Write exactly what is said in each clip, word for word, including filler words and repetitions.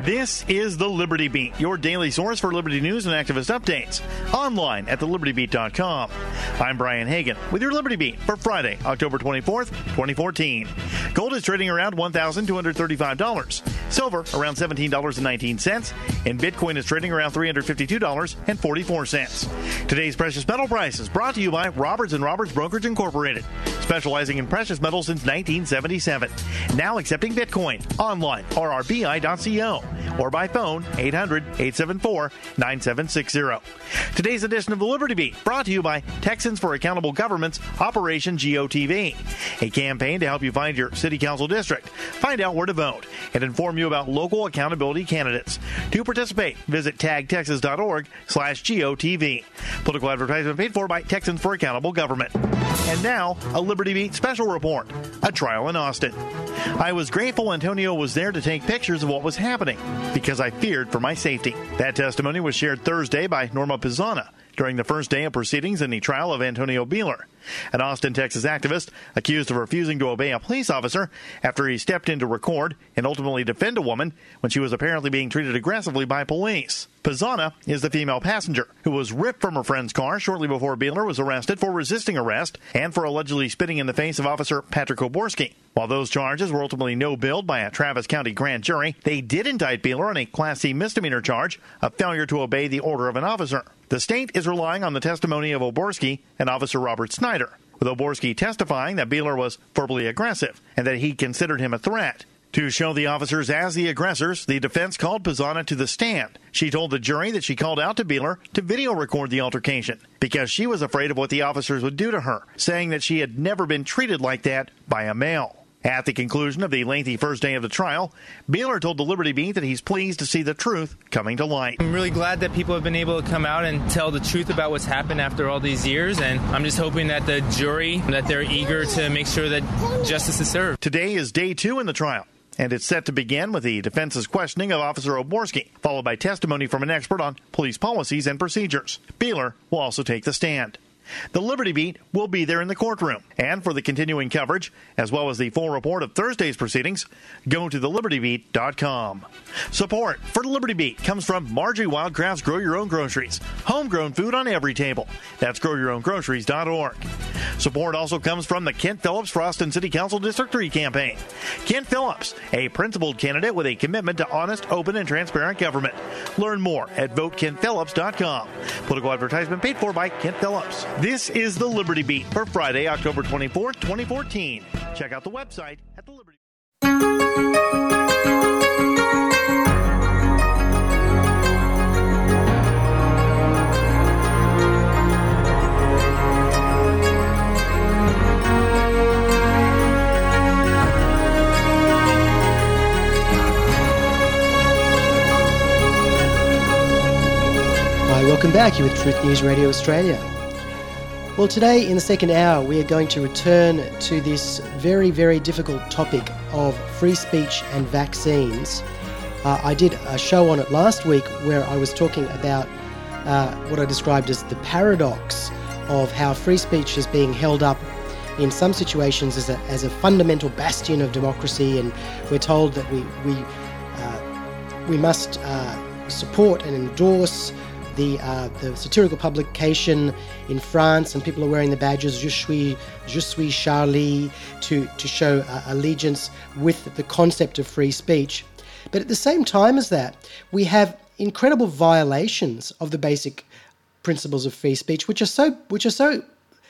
This is the Liberty Beat, your daily source for Liberty news and activist updates. Online at the liberty beat dot com. I'm Brian Hagan with your Liberty Beat for Friday, October twenty-fourth, twenty fourteen. Gold is trading around one thousand two hundred thirty-five dollars. Silver around seventeen dollars and nineteen cents. And Bitcoin is trading around three hundred fifty-two dollars and forty-four cents. Today's precious metal price is brought to you by Roberts and Roberts Brokerage Incorporated, specializing in precious metals since nineteen seventy-seven. Now accepting Bitcoin. Online, r r b i dot co, or by phone, eight hundred, eight seven four, nine seven six zero. Today's edition of the Liberty Beat brought to you by Texans for Accountable Government's Operation G O T V, a campaign to help you find your city council district, find out where to vote, and inform you about local accountability candidates. To participate, visit tag texas dot org slash G O T V. Political advertisement paid for by Texans for Accountable Government. And now, a Liberty Beat special report, a trial in Austin. I was grateful Antonio was there to take pictures of what was happening because I feared for my safety. That testimony was shared Thursday by Norma Pizzana during the first day of proceedings in the trial of Antonio Beeler, an Austin, Texas activist accused of refusing to obey a police officer after he stepped in to record and ultimately defend a woman when she was apparently being treated aggressively by police. Pizzana is the female passenger who was ripped from her friend's car shortly before Beeler was arrested for resisting arrest and for allegedly spitting in the face of Officer Patrick Oborski. While those charges were ultimately no-billed by a Travis County grand jury, they did indict Beeler on a Class C misdemeanor charge of failure to obey the order of an officer. The state is relying on the testimony of Oborski and Officer Robert Snyder, with Oborski testifying that Beeler was verbally aggressive and that he considered him a threat. To show the officers as the aggressors, the defense called Pizzana to the stand. She told the jury that she called out to Beeler to video record the altercation because she was afraid of what the officers would do to her, saying that she had never been treated like that by a male. At the conclusion of the lengthy first day of the trial, Beeler told the Liberty Beat that he's pleased to see the truth coming to light. I'm really glad that people have been able to come out and tell the truth about what's happened after all these years, and I'm just hoping that the jury, that they're eager to make sure that justice is served. Today is day two in the trial, and it's set to begin with the defense's questioning of Officer Oborski, followed by testimony from an expert on police policies and procedures. Beeler will also take the stand. The Liberty Beat will be there in the courtroom. And for the continuing coverage, as well as the full report of Thursday's proceedings, go to the liberty beat dot com. Support for the Liberty Beat comes from Marjorie Wildcraft's Grow Your Own Groceries. Homegrown food on every table. That's grow your own groceries dot org. Support also comes from the Kent Phillips for Austin City Council District three campaign. Kent Phillips, a principled candidate with a commitment to honest, open, and transparent government. Learn more at vote kent phillips dot com. Political advertisement paid for by Kent Phillips. This is the Liberty Beat for Friday, October twenty-fourth, twenty fourteen. Check out the website at the Liberty. Hi, welcome back. You're with Truth News Radio Australia. Well, today in the second hour, we are going to return to this very, very difficult topic of free speech and vaccines. Uh, I did a show on it last week where I was talking about uh, what I described as the paradox of how free speech is being held up in some situations as a, as a fundamental bastion of democracy, and we're told that we, we, uh, we must uh, support and endorse The, uh, the satirical publication in France, and people are wearing the badges Je suis, Je suis Charlie to, to show uh, allegiance with the concept of free speech. But at the same time as that, we have incredible violations of the basic principles of free speech, which are so which are so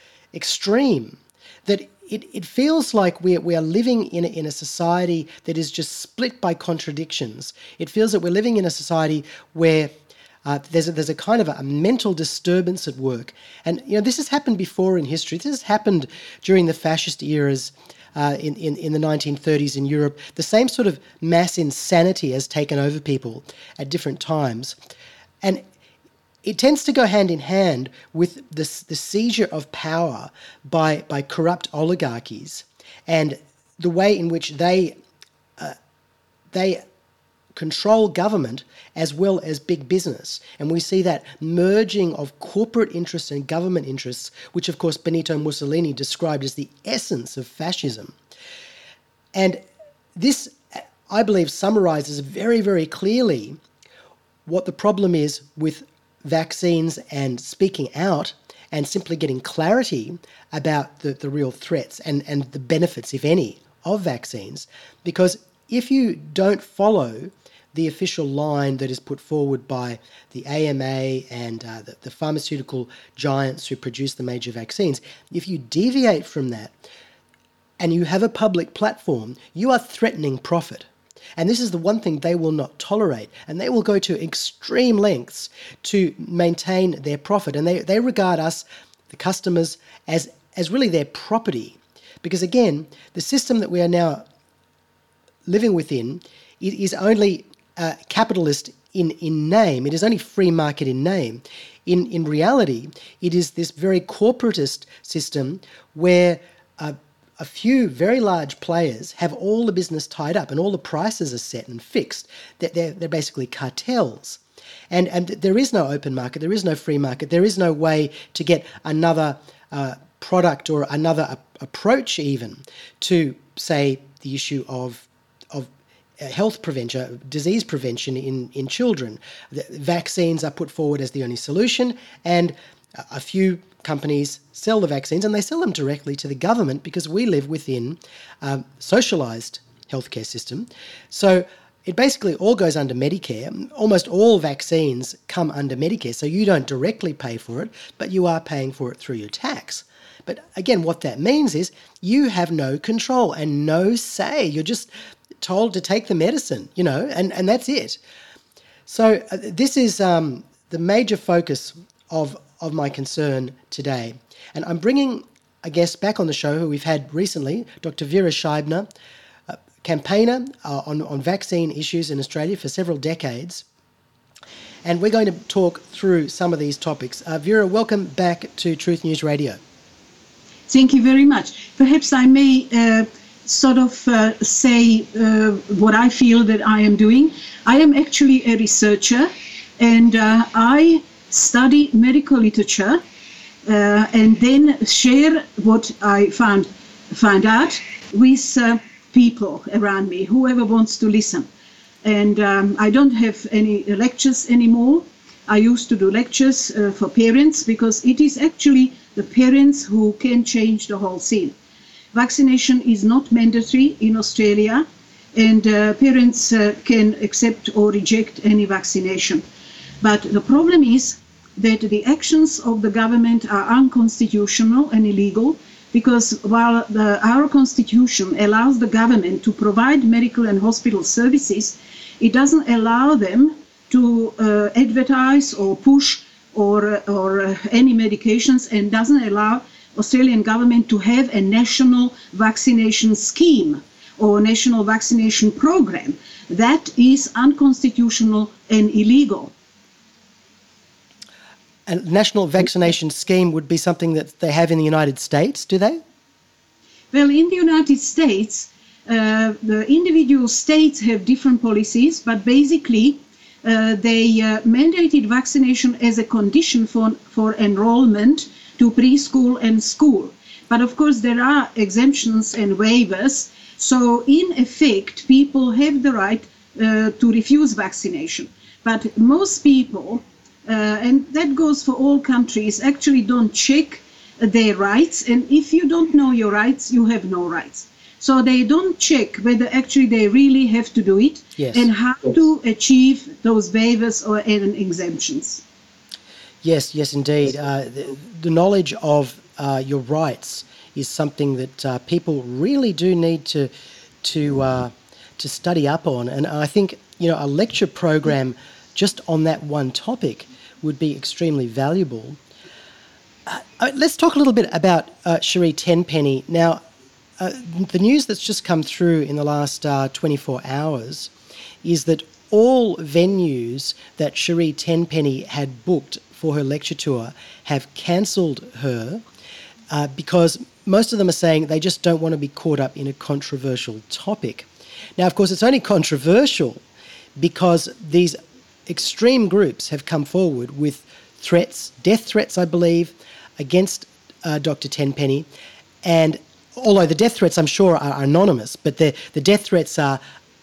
extreme that it, it feels like we are, we are living in a, in a society that is just split by contradictions. It feels that we're living in a society where Uh, there's a, there's a kind of a, a mental disturbance at work. And, you know, this has happened before in history. This has happened during the fascist eras uh, in, in, in the nineteen thirties in Europe. The same sort of mass insanity has taken over people at different times. And it tends to go hand in hand with the, the seizure of power by, by corrupt oligarchies and the way in which they uh, they control government as well as big business. And we see that merging of corporate interests and government interests, which of course Benito Mussolini described as the essence of fascism. And this I believe, summarises very, very clearly what the problem is with vaccines and speaking out and simply getting clarity about the, the real threats and, and the benefits, if any, of vaccines. Because if you don't follow the official line that is put forward by the A M A and uh, the, the pharmaceutical giants who produce the major vaccines, if you deviate from that and you have a public platform, you are threatening profit. And this is the one thing they will not tolerate. And they will go to extreme lengths to maintain their profit. And they, they regard us, the customers, as, as really their property. Because again, the system that we are now living within is only uh, capitalist in, in name. It is only free market in name. In, in reality, it is this very corporatist system where uh, a few very large players have all the business tied up and all the prices are set and fixed. They're, they're basically cartels. And, and there is no open market, there is no free market, there is no way to get another uh, product or another a- approach even to, say, the issue of, of health prevention, disease prevention in, in children. The vaccines are put forward as the only solution, and a few companies sell the vaccines, and they sell them directly to the government because we live within a socialised healthcare system. So it basically all goes under Medicare. Almost all vaccines come under Medicare, so you don't directly pay for it, but you are paying for it through your tax. But again, what that means is you have no control and no say. You're just told to take the medicine, you know, and, and that's it. So uh, this is um, the major focus of of my concern today. And I'm bringing a guest back on the show who we've had recently, Doctor Vera Scheibner, a campaigner uh, on, on vaccine issues in Australia for several decades. And we're going to talk through some of these topics. Uh, Vera, welcome back to Truth News Radio. Thank you very much. Perhaps I may uh, sort of uh, say uh, what I feel that I am doing. I am actually a researcher, and uh, I study medical literature uh, and then share what I found find out with uh, people around me, whoever wants to listen. And um, I don't have any lectures anymore. I used to do lectures uh, for parents because it is actually the parents who can change the whole scene. Vaccination is not mandatory in Australia, and uh, parents uh, can accept or reject any vaccination. But the problem is that the actions of the government are unconstitutional and illegal, because while the, our constitution allows the government to provide medical and hospital services, it doesn't allow them to uh, advertise or push or, or uh, any medications, and doesn't allow Australian government to have a national vaccination scheme or national vaccination program. That is unconstitutional and illegal. A national vaccination scheme would be something that they have in the United States, do they? Well, in the United States, uh, the individual states have different policies, but basically uh, they uh, mandated vaccination as a condition for, for enrollment to preschool and school. But of course, there are exemptions and waivers. So in effect, people have the right uh, to refuse vaccination. But most people, Uh, and that goes for all countries, actually don't check their rights. And if you don't know your rights, you have no rights. So they don't check whether actually they really have to do it, yes, and how to achieve those waivers or exemptions. Yes, yes, indeed. Uh, the, the knowledge of uh, your rights is something that uh, people really do need to to uh, to study up on. And I think, you know, a lecture program just on that one topic would be extremely valuable. Uh, let's talk a little bit about uh, Sheree Tenpenny. Now, uh, the news that's just come through in the last uh, twenty-four hours is that all venues that Sheree Tenpenny had booked for her lecture tour have cancelled her uh, because most of them are saying they just don't want to be caught up in a controversial topic. Now, of course, it's only controversial because these extreme groups have come forward with threats, death threats, I believe, against uh, Doctor Tenpenny. And although the death threats, I'm sure, are anonymous, but the, the death threats are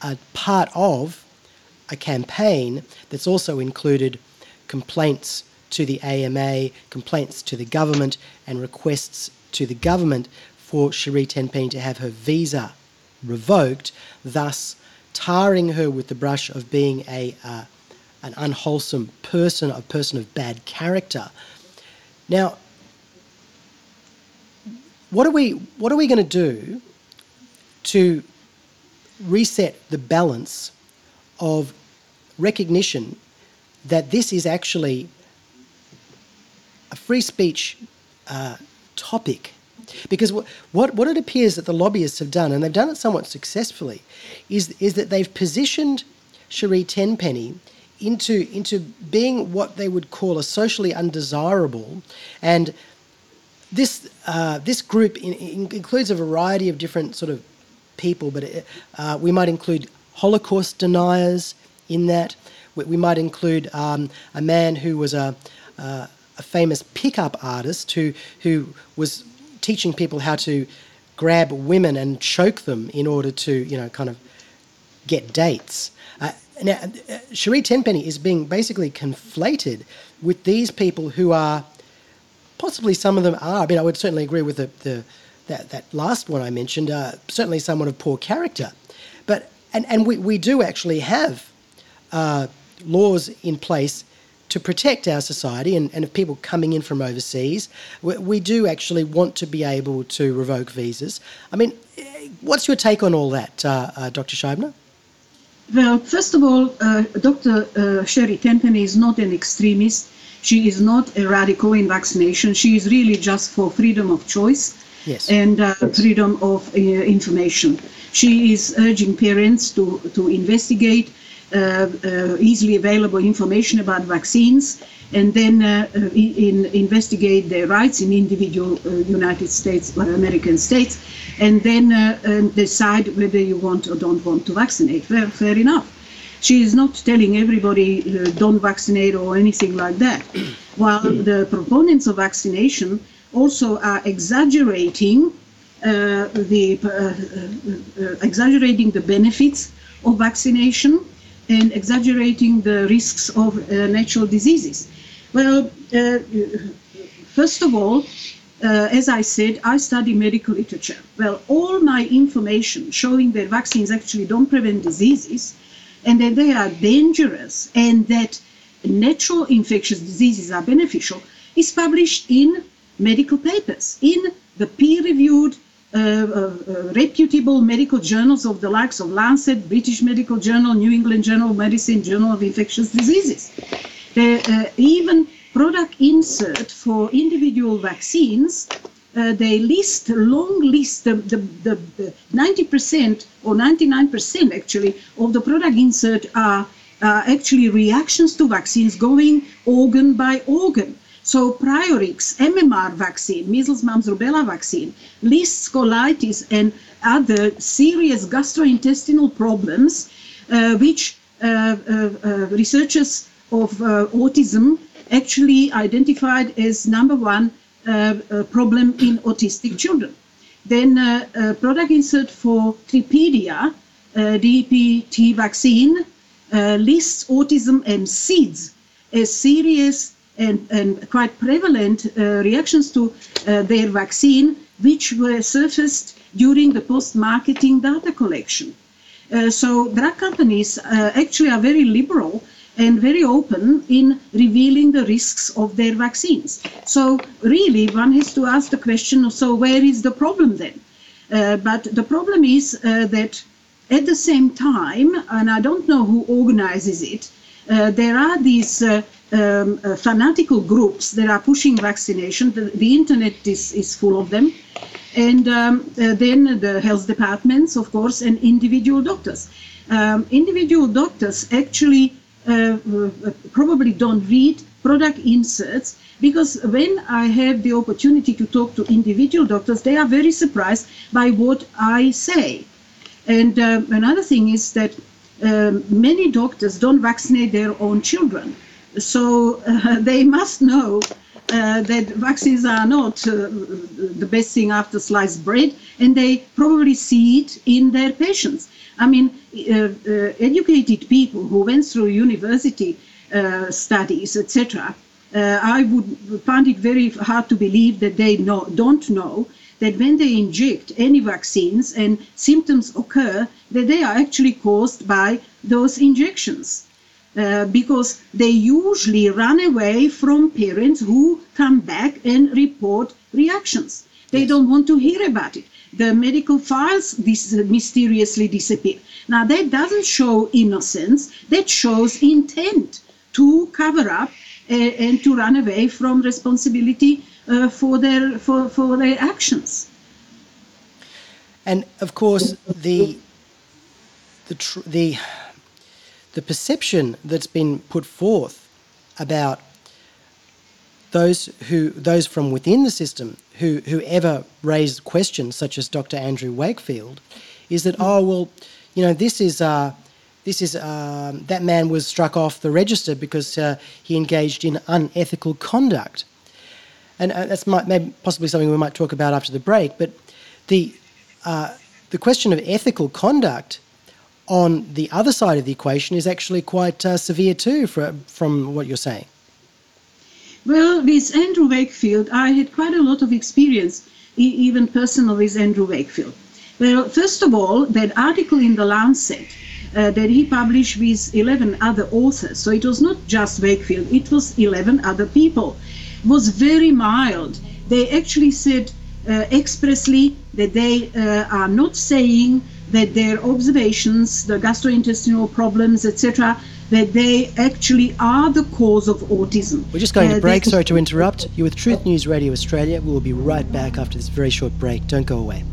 a part of a campaign that's also included complaints to the A M A, complaints to the government, and requests to the government for Sheree Tenpenny to have her visa revoked, thus tarring her with the brush of being a uh, an unwholesome person, a person of bad character. Now, what are we what are we going to do to reset the balance of recognition that this is actually a free speech uh, topic? Because what, what what it appears that the lobbyists have done, and they've done it somewhat successfully, is is that they've positioned Sheree Tenpenny into into being what they would call a socially undesirable, and this uh, this group in, in includes a variety of different sort of people, but it, uh, we might include Holocaust deniers in that. We, we might include um, a man who was a uh, a famous pickup artist who who was teaching people how to grab women and choke them in order to, you know, kind of get dates. Uh, now, uh, Sheree Tenpenny is being basically conflated with these people who are, possibly some of them are, I mean, I would certainly agree with the, the that, that last one I mentioned, uh, certainly someone of poor character. But, and, and we, we do actually have uh, laws in place to protect our society, and, and if people coming in from overseas, we, we do actually want to be able to revoke visas. I mean, what's your take on all that, uh, uh, Doctor Scheibner? Well, first of all, uh, Doctor Uh, Sheree Tenpenny is not an extremist. She is not a radical in vaccination. She is really just for freedom of choice yes. and uh, freedom of uh, information. She is urging parents to, to investigate Uh, uh, easily available information about vaccines, and then uh, in, investigate their rights in individual uh, United States or American states, and then uh, uh, decide whether you want or don't want to vaccinate. Well, fair enough. She is not telling everybody uh, don't vaccinate or anything like that. While the proponents of vaccination also are exaggerating uh, the uh, uh, exaggerating the benefits of vaccination and exaggerating the risks of uh, natural diseases. Well, uh, first of all, uh, as I said, I study medical literature. Well, all my information showing that vaccines actually don't prevent diseases and that they are dangerous and that natural infectious diseases are beneficial is published in medical papers, in the peer-reviewed Uh, uh, uh, reputable medical journals of the likes of Lancet, British Medical Journal, New England Journal of Medicine, Journal of Infectious Diseases. The, uh, even product insert for individual vaccines, uh, they list, long list, the, the, the, the ninety percent or ninety-nine percent actually of the product insert are uh, actually reactions to vaccines going organ by organ. So Priorix, M M R vaccine, measles, mumps, rubella vaccine, lists colitis and other serious gastrointestinal problems, uh, which uh, uh, uh, researchers of uh, autism actually identified as number one uh, uh, problem in autistic children. Then uh, uh, product insert for Tripedia, uh, D P T vaccine, uh, lists autism and SIDS as serious and, and quite prevalent uh, reactions to uh, their vaccine, which were surfaced during the post-marketing data collection. Uh, so drug companies uh, actually are very liberal and very open in revealing the risks of their vaccines. So really one has to ask the question, so where is the problem then? Uh, but the problem is uh, that at the same time, and I don't know who organizes it, uh, there are these uh, Um, uh, fanatical groups that are pushing vaccination. The, the internet is, is full of them. And um, uh, then the health departments, of course, and individual doctors. Um, individual doctors actually uh, uh, probably don't read product inserts, because when I have the opportunity to talk to individual doctors, they are very surprised by what I say. And um, another thing is that um, many doctors don't vaccinate their own children. So uh, they must know uh, that vaccines are not uh, the best thing after sliced bread, and they probably see it in their patients. I mean, uh, uh, educated people who went through university uh, studies, et cetera, uh, I would find it very hard to believe that they know, don't know that when they inject any vaccines and symptoms occur, that they are actually caused by those injections. Uh, because they usually run away from parents who come back and report reactions. They yes. don't want to hear about it. The medical files dis- mysteriously disappear. Now, that doesn't show innocence, that shows intent to cover up uh, and to run away from responsibility uh, for their for, for their actions. And of course, the the tr- the the perception that's been put forth about those who those from within the system who who ever raise questions, such as Doctor Andrew Wakefield, is that oh well, you know this is uh, this is um, that man was struck off the register because uh, he engaged in unethical conduct, and uh, that's might, maybe possibly something we might talk about after the break. But the uh, the question of ethical conduct on the other side of the equation is actually quite uh, severe too, for, from what you're saying. Well, with Andrew Wakefield, I had quite a lot of experience, e- even personal with Andrew Wakefield. Well, first of all, that article in the Lancet uh, that he published with eleven other authors, so it was not just Wakefield, it was eleven other people, was very mild. They actually said uh, expressly that they uh, are not saying that their observations, the gastrointestinal problems, et cetera, that they actually are the cause of autism. We're just going to uh, break. Sorry to interrupt. You're with Truth News Radio Australia. We will be right back after this very short break. Don't go away.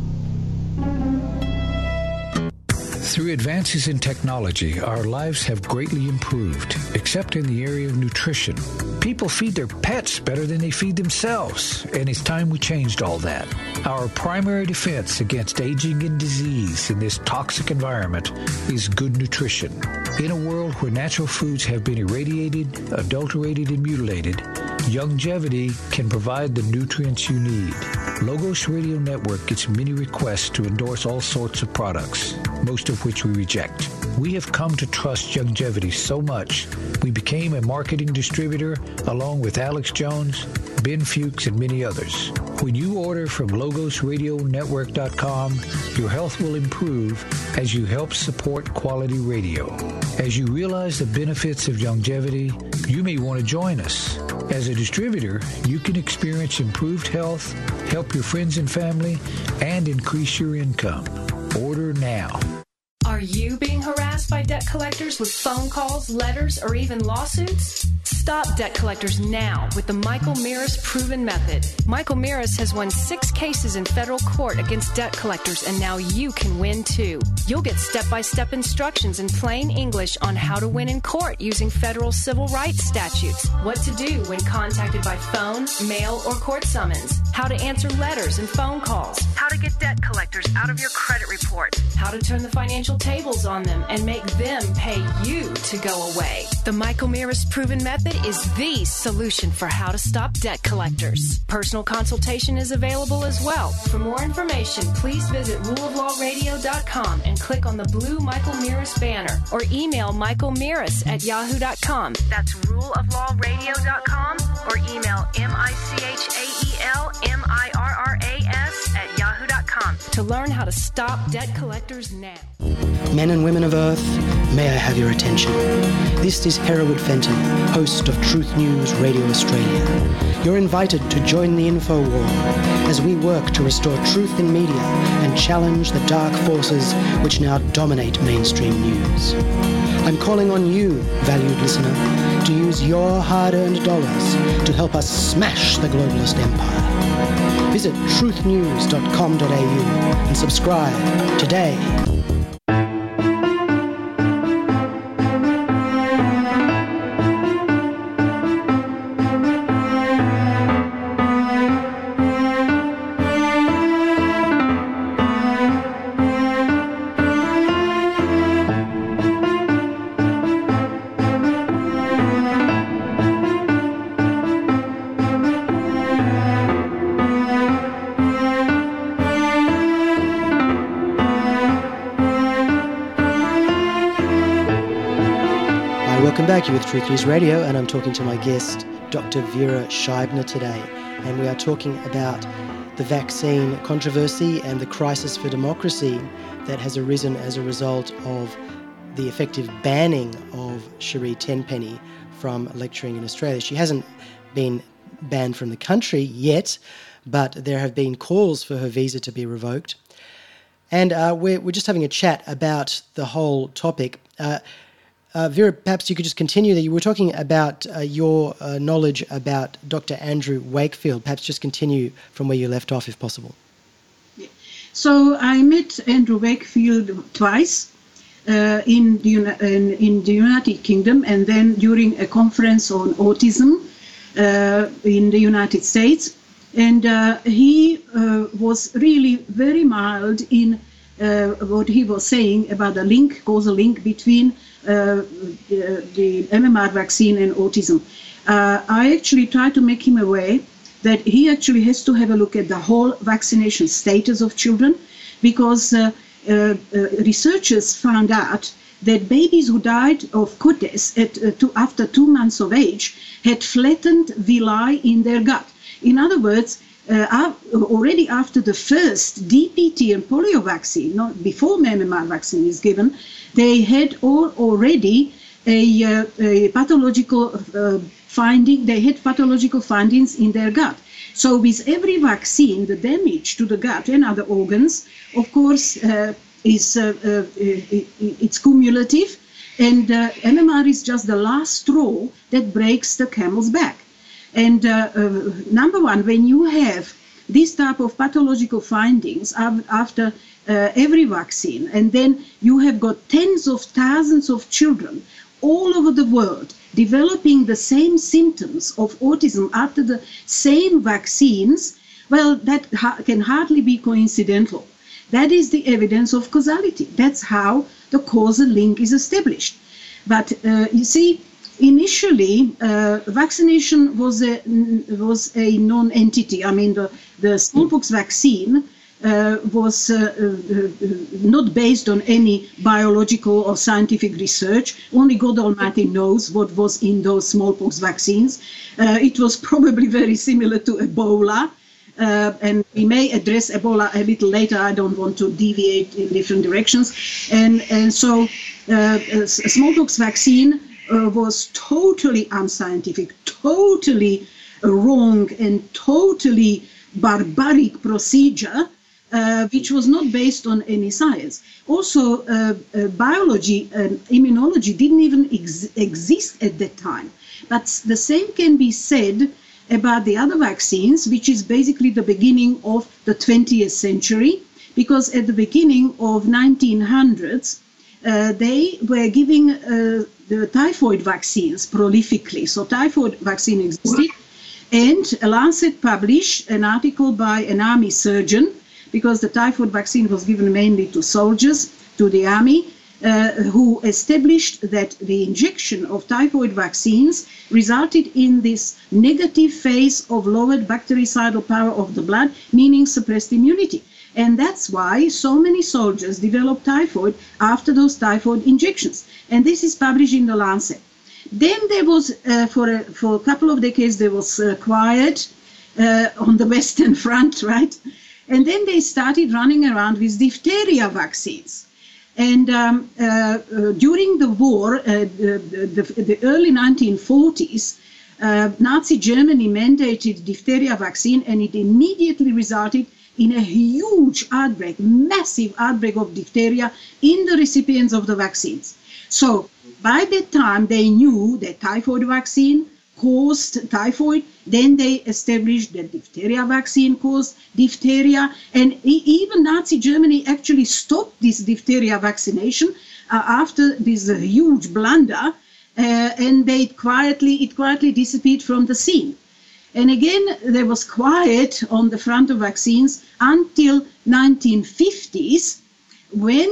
Through advances in technology, our lives have greatly improved, except in the area of nutrition. People feed their pets better than they feed themselves, and it's time we changed all that. Our primary defense against aging and disease in this toxic environment is good nutrition. In a world where natural foods have been irradiated, adulterated, and mutilated, Youngevity can provide the nutrients you need. Logos Radio Network gets many requests to endorse all sorts of products, most of which we reject. We have come to trust Youngevity so much, we became a marketing distributor along with Alex Jones, Ben Fuchs, and many others. When you order from logos radio network dot com, your health will improve as you help support quality radio. As you realize the benefits of Youngevity, you may want to join us. As a distributor, you can experience improved health, help your friends and family, and increase your income. Order now. Are you being harassed by debt collectors with phone calls, letters, or even lawsuits? Stop debt collectors now with the Michael Mirris Proven Method. Michael Mirris has won six cases in federal court against debt collectors, and now you can win too. You'll get step-by-step instructions in plain English on how to win in court using federal civil rights statutes, what to do when contacted by phone, mail, or court summons, how to answer letters and phone calls, how to get debt collectors out of your credit report, how to turn the financial tables on them and make them pay you to go away. The Michael Mirris Proven Method is the solution for how to stop debt collectors. Personal consultation is available as well. For more information, please visit rule of law radio dot com and click on the blue Michael Mirris banner, or email michael mirris at yahoo dot com. That's rule of law radio dot com, or email M I C H A E L M I R R A S at yahoo dot com to learn how to stop debt collectors now. Men and women of Earth, may I have your attention. This is Hereward Fenton, host of Truth News Radio Australia. You're invited to join the info war as we work to restore truth in media and challenge the dark forces which now dominate mainstream news. I'm calling on you, valued listener, to use your hard-earned dollars to help us smash the globalist empire. Visit truth news dot com dot a u and subscribe today. Welcome back. You're with Truth News Radio, and I'm talking to my guest, Doctor Vera Scheibner, today. And we are talking about the vaccine controversy and the crisis for democracy that has arisen as a result of the effective banning of Cherie Tenpenny from lecturing in Australia. She hasn't been banned from the country yet, but there have been calls for her visa to be revoked. And uh, we're, we're just having a chat about the whole topic. Uh, Uh, Vera, perhaps you could just continue there. You were talking about uh, your uh, knowledge about Doctor Andrew Wakefield. Perhaps just continue from where you left off, if possible. Yeah. So I met Andrew Wakefield twice uh, in, the, in, in the United Kingdom, and then during a conference on autism uh, in the United States. And uh, he uh, was really very mild in uh, what he was saying about the link, causal link between Uh, the, the M M R vaccine and autism. Uh, I actually try to make him aware that he actually has to have a look at the whole vaccination status of children, because uh, uh, uh, researchers found out that babies who died of cotes at, uh, two, after two months of age had flattened villi in their gut. In other words, uh, already after the first D P T and polio vaccine, not before M M R vaccine is given, they had all already a, uh, a pathological uh, finding, they had pathological findings in their gut. So with every vaccine, the damage to the gut and other organs, of course, uh, is uh, uh, it's cumulative, and uh, M M R is just the last straw that breaks the camel's back. And uh, uh, number one, when you have this type of pathological findings after uh, every vaccine, and then you have got tens of thousands of children all over the world developing the same symptoms of autism after the same vaccines, well, that ha- can hardly be coincidental. That is the evidence of causality. That's how the causal link is established. But uh, you see, initially, uh, vaccination was a, was a non-entity. I mean, the, the smallpox vaccine uh, was uh, uh, not based on any biological or scientific research. Only God Almighty knows what was in those smallpox vaccines. Uh, it was probably very similar to Ebola. Uh, and we may address Ebola a little later. I don't want to deviate in different directions. And, and so uh, a smallpox vaccine Uh, was totally unscientific, totally uh, wrong, and totally barbaric procedure, uh, which was not based on any science. Also, uh, uh, biology and immunology didn't even ex- exist at that time. But the same can be said about the other vaccines, which is basically the beginning of the twentieth century, because at the beginning of nineteen hundreds, uh, they were giving uh, the typhoid vaccines prolifically. So typhoid vaccine existed, and Lancet published an article by an army surgeon, because the typhoid vaccine was given mainly to soldiers, to the army, uh, who established that the injection of typhoid vaccines resulted in this negative phase of lowered bactericidal power of the blood, meaning suppressed immunity. And that's why so many soldiers developed typhoid after those typhoid injections. And this is published in the Lancet. Then there was, uh, for, a, for a couple of decades, there was uh, quiet uh, on the Western Front, right? And then they started running around with diphtheria vaccines. And um, uh, uh, during the war, uh, the, the, the early nineteen forties, uh, Nazi Germany mandated diphtheria vaccine, and it immediately resulted in a huge outbreak, massive outbreak of diphtheria in the recipients of the vaccines. So by that time, they knew that typhoid vaccine caused typhoid. Then they established that diphtheria vaccine caused diphtheria. And e- even Nazi Germany actually stopped this diphtheria vaccination uh, after this uh, huge blunder, uh, and they quietly, it quietly disappeared from the scene. And again, there was quiet on the front of vaccines until nineteen fifties, when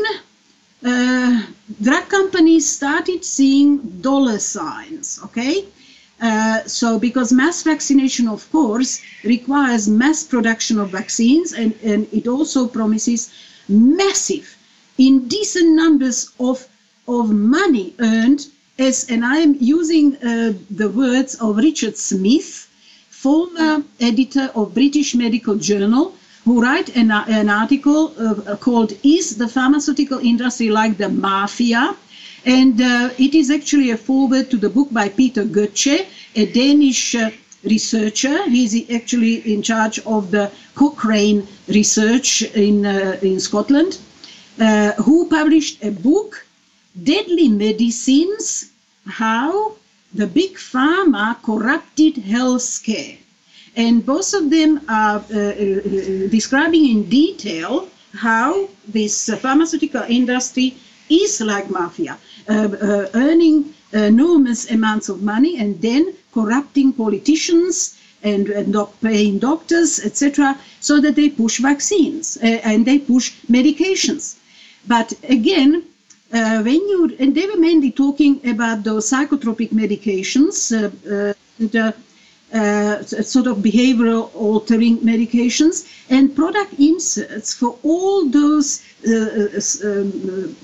uh, drug companies started seeing dollar signs, okay? Uh, so because mass vaccination, of course, requires mass production of vaccines, and, and it also promises massive, indecent numbers of, of money earned as, and I am using uh, the words of Richard Smith, former editor of British Medical Journal, who wrote an, an article uh, called "Is the Pharmaceutical Industry Like the Mafia?" And uh, it is actually a foreword to the book by Peter Goethe, a Danish uh, researcher. He's actually in charge of the Cochrane research in, uh, in Scotland, uh, who published a book, Deadly Medicines, How the Big Pharma Corrupted Healthcare. And both of them are uh, uh, describing in detail how this uh, pharmaceutical industry is like mafia, uh, uh, earning enormous amounts of money and then corrupting politicians and, and not paying doctors, et cetera, so that they push vaccines uh, and they push medications. But again, uh, when you, and they were mainly talking about those psychotropic medications, uh, uh, the uh, sort of behavioral altering medications, and product inserts for all those uh, um,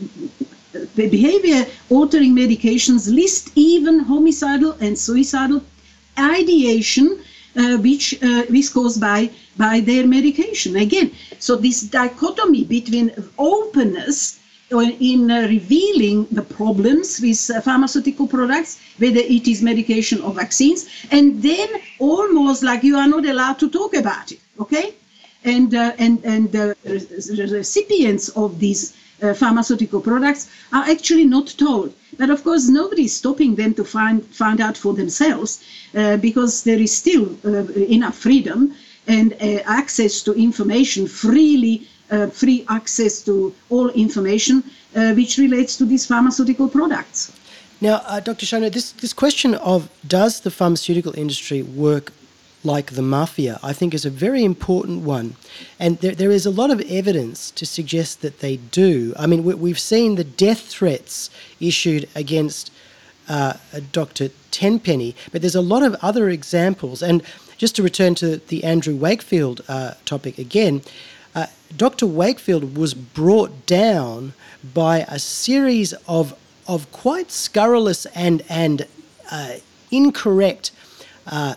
the behavior altering medications list even homicidal and suicidal ideation, uh, which uh, is caused by, by their medication. Again, so this dichotomy between openness in uh, revealing the problems with uh, pharmaceutical products, whether it is medication or vaccines, and then almost like you are not allowed to talk about it, okay? And, uh, and, and the recipients of these Uh, pharmaceutical products are actually not told. But of course, nobody is stopping them to find find out for themselves uh, because there is still uh, enough freedom and uh, access to information, freely uh, free access to all information uh, which relates to these pharmaceutical products. Now, uh, Doctor Schoner, this, this question of does the pharmaceutical industry work like the mafia, I think is a very important one. And there, there is a lot of evidence to suggest that they do. I mean, we, we've seen the death threats issued against uh, Doctor Tenpenny, but there's a lot of other examples. And just to return to the Andrew Wakefield uh, topic again, uh, Doctor Wakefield was brought down by a series of, of quite scurrilous and, and uh, incorrect uh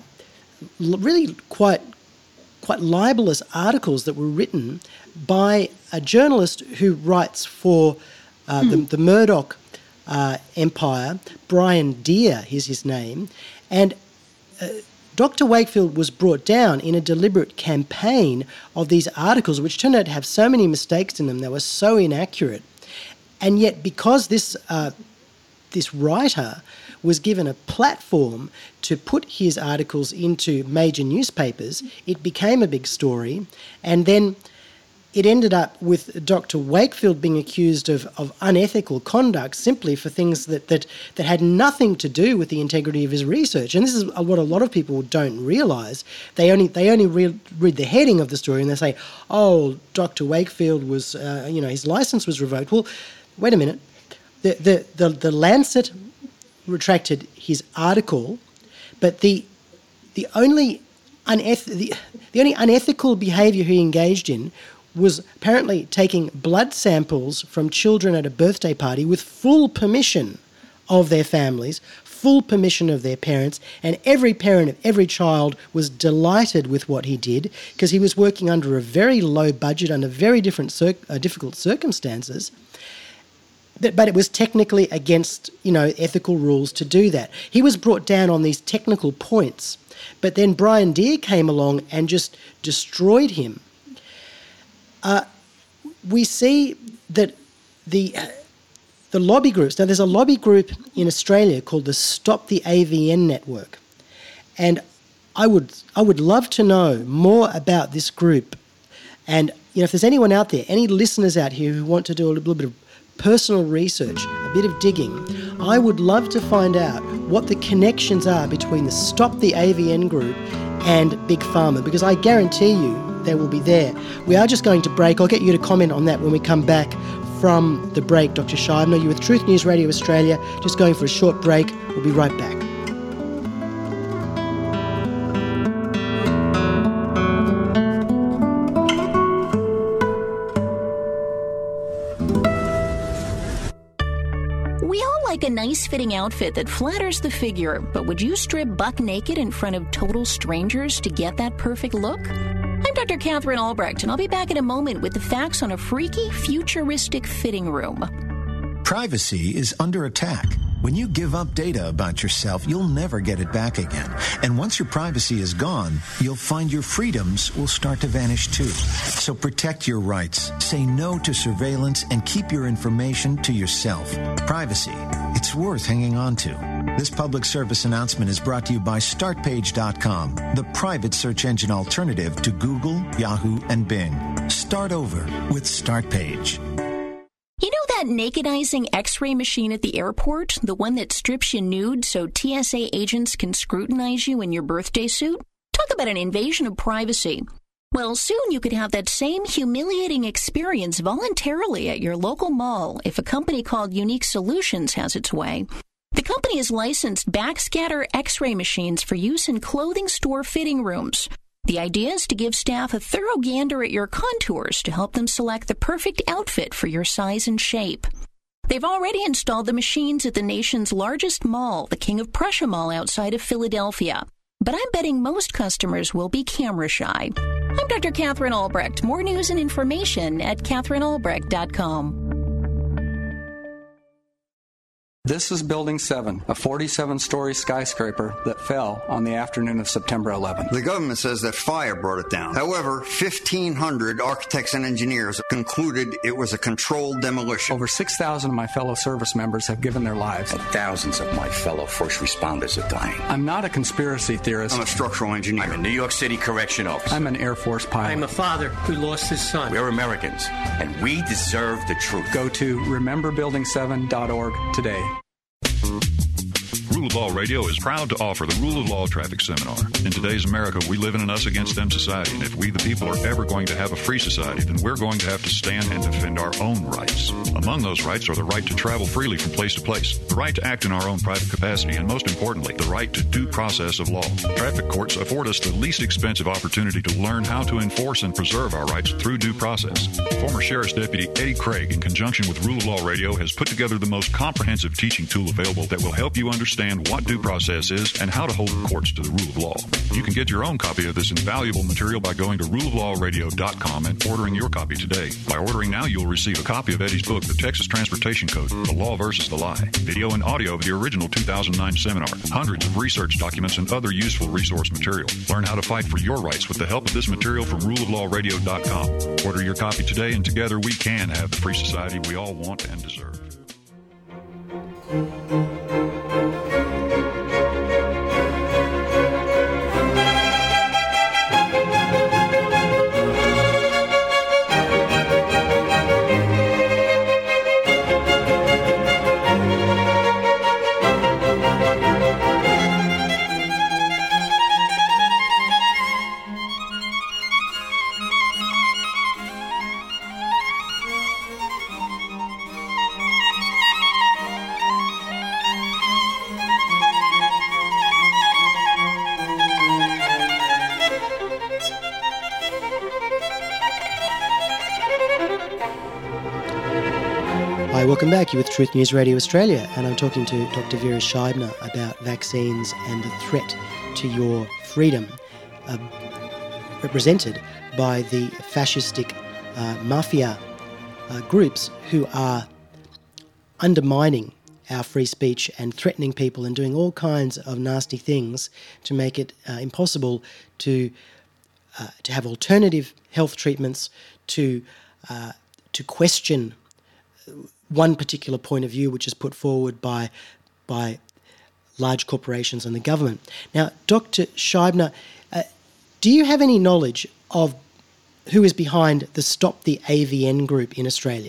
really quite quite libelous articles that were written by a journalist who writes for uh, mm. the, the Murdoch uh, empire, Brian Deer is his name, and uh, Doctor Wakefield was brought down in a deliberate campaign of these articles, which turned out to have so many mistakes in them, they were so inaccurate. And yet because this uh, this writer was given a platform to put his articles into major newspapers, it became a big story. And then it ended up with Doctor Wakefield being accused of, of unethical conduct simply for things that, that, that had nothing to do with the integrity of his research. And this is what a lot of people don't realise. They only they only re- read the heading of the story and they say, oh, Doctor Wakefield was, uh, you know, his licence was revoked. Well, wait a minute. The, the, the, the Lancet retracted his article, but the the only uneth- the, the only unethical behaviour he engaged in was apparently taking blood samples from children at a birthday party with full permission of their families, full permission of their parents, and every parent of every child was delighted with what he did because he was working under a very low budget, under very different cir- uh, difficult circumstances. But it was technically against, you know, ethical rules to do that. He was brought down on these technical points, but then Brian Deer came along and just destroyed him. Uh, we see that the uh, the lobby groups, now there's a lobby group in Australia called the Stop the A V N Network, and I would I would love to know more about this group. And, you know, if there's anyone out there, any listeners out here who want to do a little bit of personal research, a bit of digging, I would love to find out what the connections are between the Stop the A V N group and Big Pharma, because I guarantee you they will be there. We are just going to break. I'll get you to comment on that when we come back from the break, Doctor Scheibner. You're with Truth News Radio Australia, just going for a short break. We'll be right back. We all like a nice-fitting outfit that flatters the figure, but would you strip buck naked in front of total strangers to get that perfect look? I'm Doctor Catherine Albrecht, and I'll be back in a moment with the facts on a freaky, futuristic fitting room. Privacy is under attack. When you give up data about yourself, you'll never get it back again. And once your privacy is gone, you'll find your freedoms will start to vanish too. So protect your rights, say no to surveillance, and keep your information to yourself. Privacy, it's worth hanging on to. This public service announcement is brought to you by Start Page dot com, the private search engine alternative to Google, Yahoo, and Bing. Start over with StartPage. You know that nakedizing X-ray machine at the airport? The one that strips you nude so T S A agents can scrutinize you in your birthday suit? Talk about an invasion of privacy. Well, soon you could have that same humiliating experience voluntarily at your local mall if a company called Unique Solutions has its way. The company has licensed backscatter X-ray machines for use in clothing store fitting rooms. The idea is to give staff a thorough gander at your contours to help them select the perfect outfit for your size and shape. They've already installed the machines at the nation's largest mall, the King of Prussia Mall outside of Philadelphia. But I'm betting most customers will be camera shy. I'm Doctor Catherine Albrecht. More news and information at Catherine Albrecht dot com. This is Building seven, a forty-seven story skyscraper that fell on the afternoon of September eleventh. The government says that fire brought it down. However, fifteen hundred architects and engineers concluded it was a controlled demolition. Over six thousand of my fellow service members have given their lives. And thousands of my fellow first responders are dying. I'm not a conspiracy theorist. I'm a structural engineer. I'm a New York City correction officer. I'm an Air Force pilot. I'm a father who lost his son. We're Americans, and we deserve the truth. Go to remember building seven dot org today. Rule of Law Radio is proud to offer the Rule of Law Traffic Seminar. In today's America, we live in an us-against-them society, and if we the people are ever going to have a free society, then we're going to have to stand and defend our own rights. Among those rights are the right to travel freely from place to place, the right to act in our own private capacity, and most importantly, the right to due process of law. Traffic courts afford us the least expensive opportunity to learn how to enforce and preserve our rights through due process. Former Sheriff's Deputy Eddie Craig, in conjunction with Rule of Law Radio, has put together the most comprehensive teaching tool available that will help you understand what due process is and how to hold courts to the rule of law. You can get your own copy of this invaluable material by going to rule of law radio dot com and ordering your copy today. By ordering now, you'll receive a copy of Eddie's book, The Texas Transportation Code, The Law versus the Lie, video and audio of the original two thousand nine seminar, hundreds of research documents, and other useful resource material. Learn how to fight for your rights with the help of this material from rule of law radio dot com. Order your copy today, and together we can have the free society we all want and deserve. Welcome back. You're with Truth News Radio Australia, and I'm talking to Doctor Vera Scheibner about vaccines and the threat to your freedom, uh, represented by the fascistic uh, mafia uh, groups who are undermining our free speech and threatening people and doing all kinds of nasty things to make it uh, impossible to uh, to have alternative health treatments, to uh, to question one particular point of view which is put forward by by large corporations and the government. Now, Doctor Scheibner, uh, do you have any knowledge of who is behind the Stop the A V N group in Australia?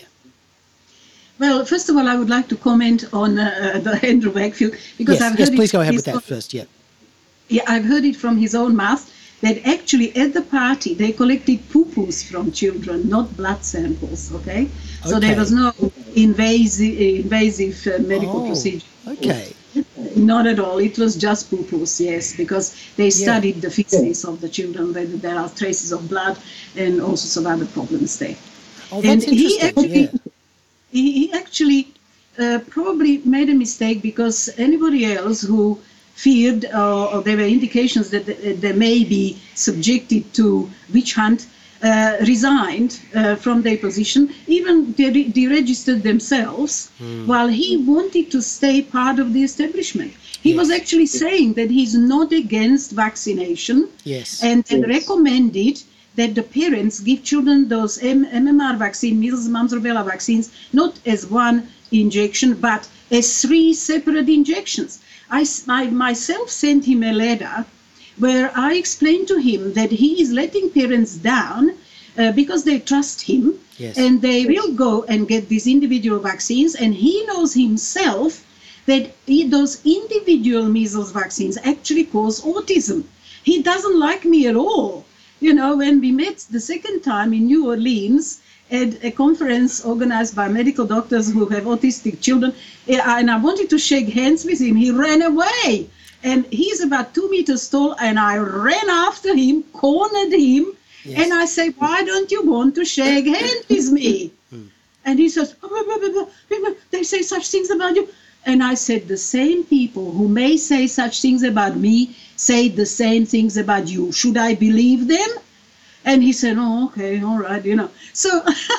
Well, first of all, I would like to comment on uh, the Andrew Wakefield, because yes, I've yes, heard please it go ahead with his that own, first, yeah. Yeah, I've heard it from his own mouth that actually at the party they collected poo-poos from children, not blood samples, okay? So Okay. there was no invasive, invasive uh, medical Oh, procedure. okay. Not at all. It was just poo-poos, yes, because they Yeah. studied the feces of the children, whether there are traces of blood and also some other problems there. Oh, And that's he interesting, actually, yeah. he, he actually uh, probably made a mistake, because anybody else who feared uh, or there were indications that they may be subjected to witch hunt uh, resigned uh, from their position, even de- deregistered themselves, mm. while he wanted to stay part of the establishment. He yes. was actually saying that he's not against vaccination, yes. and, and yes. recommended that the parents give children those M- MMR vaccine, measles, mumps, rubella vaccines, not as one injection, but as three separate injections. I, I myself sent him a letter where I explained to him that he is letting parents down uh, because they trust him, yes. and they will go and get these individual vaccines, and he knows himself that he, those individual measles vaccines actually cause autism. He doesn't like me at all. You know, when we met the second time in New Orleans at a conference organized by medical doctors who have autistic children, and I wanted to shake hands with him, he ran away. And he's about two meters tall, and I ran after him, cornered him, yes. and I said, why don't you want to shake hands with me? Mm. And he says, oh, blah, blah, blah, blah. They say such things about you. And I said, the same people who may say such things about me say the same things about you. Should I believe them? And he said, oh, okay, all right, you know. So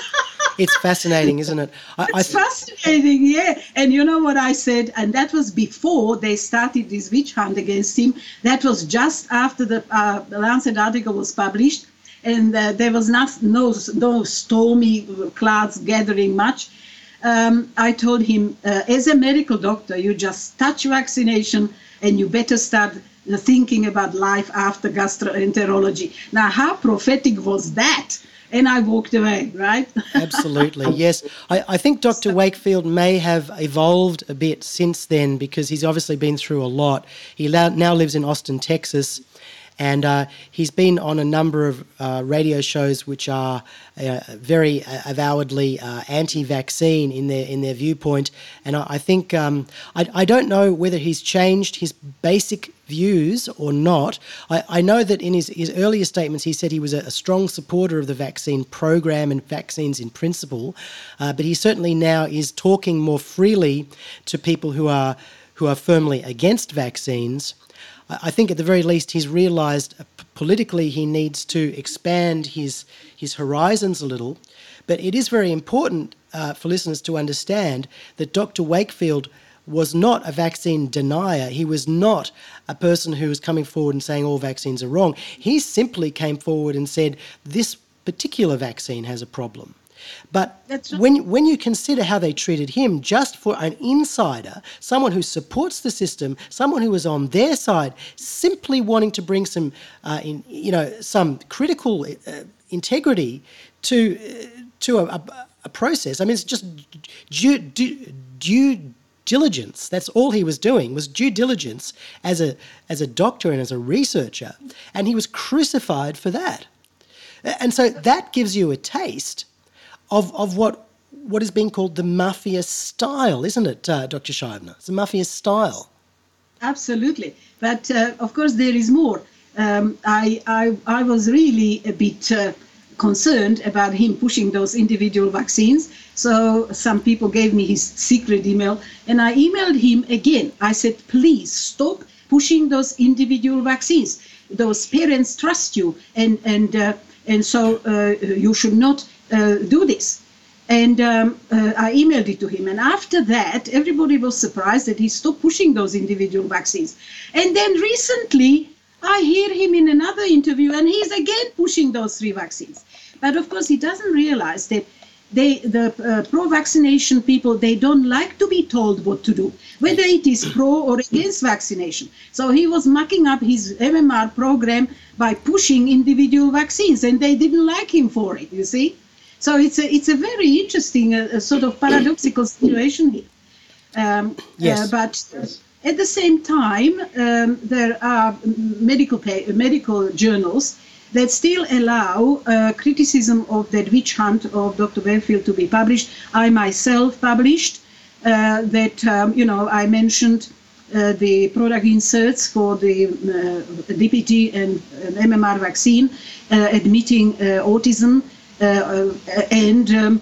it's fascinating, isn't it? I, it's I th- fascinating, yeah. And you know what I said? And that was before they started this witch hunt against him. That was just after the uh, Lancet article was published. And uh, there was not, no, no stormy clouds gathering much. Um, I told him, uh, as a medical doctor, you just touch vaccination and you better start thinking about life after gastroenterology. Now, how prophetic was that? And I walked away, right? Absolutely, yes. I, I think Doctor Wakefield may have evolved a bit since then, because he's obviously been through a lot. He now lives in Austin, Texas, and uh, he's been on a number of uh, radio shows which are uh, very uh, avowedly uh, anti-vaccine in their in their viewpoint. And I, I think um, I, I don't know whether he's changed his basic views or not. I, I know that in his, his earlier statements he said he was a, a strong supporter of the vaccine program and vaccines in principle, uh, but he certainly now is talking more freely to people who are who are firmly against vaccines. I think at the very least he's realised politically he needs to expand his his horizons a little. But it is very important uh, for listeners to understand that Doctor Wakefield was not a vaccine denier. He was not a person who was coming forward and saying all vaccines are wrong. He simply came forward and said this particular vaccine has a problem. But right. when when you consider how they treated him, just for an insider, someone who supports the system, someone who was on their side, simply wanting to bring some, uh, in, you know, some critical uh, integrity to uh, to a, a, a process. I mean, it's just due, due, due diligence. That's all he was doing, was due diligence as a as a doctor and as a researcher, and he was crucified for that. And so that gives you a taste of of what what is being called the mafia style, isn't it, uh, Doctor Scheibner? It's the mafia style. Absolutely. But, uh, of course, there is more. Um, I, I, I was really a bit uh, concerned about him pushing those individual vaccines. So some people gave me his secret email, and I emailed him again. I said, please stop pushing those individual vaccines. Those parents trust you, and, and, uh, and so uh, you should not Uh, do this. And um, uh, I emailed it to him. And after that, everybody was surprised that he stopped pushing those individual vaccines. And then recently, I hear him in another interview, and he's again pushing those three vaccines. But of course, he doesn't realize that they, the uh, pro-vaccination people, they don't like to be told what to do, whether it is pro or against vaccination. So he was mucking up his M M R program by pushing individual vaccines, and they didn't like him for it, you see? So it's a it's a very interesting uh, sort of paradoxical situation here. Um, yes. Uh, but at the same time, um, there are medical pay, medical journals that still allow uh, criticism of that witch hunt of Doctor Wakefield to be published. I myself published uh, that, um, you know, I mentioned uh, the product inserts for the uh, D P T and uh, M M R vaccine uh, admitting uh, autism. Uh, and um,